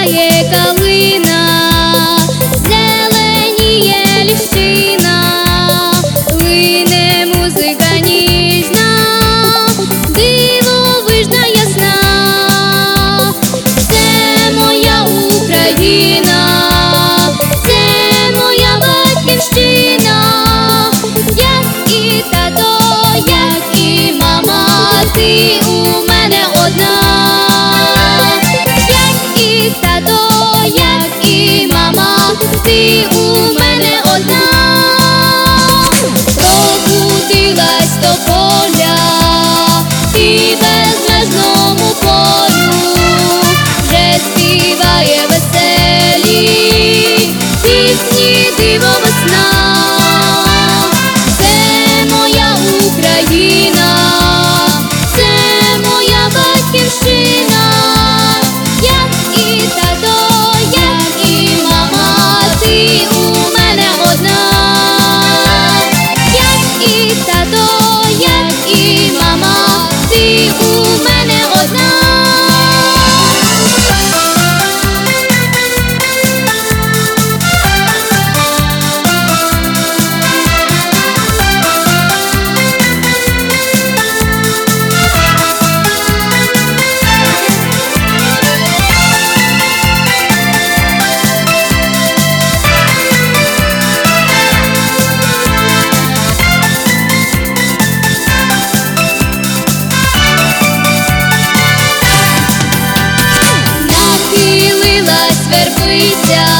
співає калина, зеленіє ліщина, лине музика ніжна, дивовижна ясна. Це моя Україна, це моя батьківщина, як і тато, як і мама, ти у мене одна. Як і тато, як і мама, ти у мене одна. Пробудилась тополя, і безмежному полю вже співає веселі пісні, диво весна. Це моя Україна, це моя батьківщина, як і тато, як і мама, ти у мене одна. Як і тато, як і мама, ти у мене одна. Нахилилась вербиця,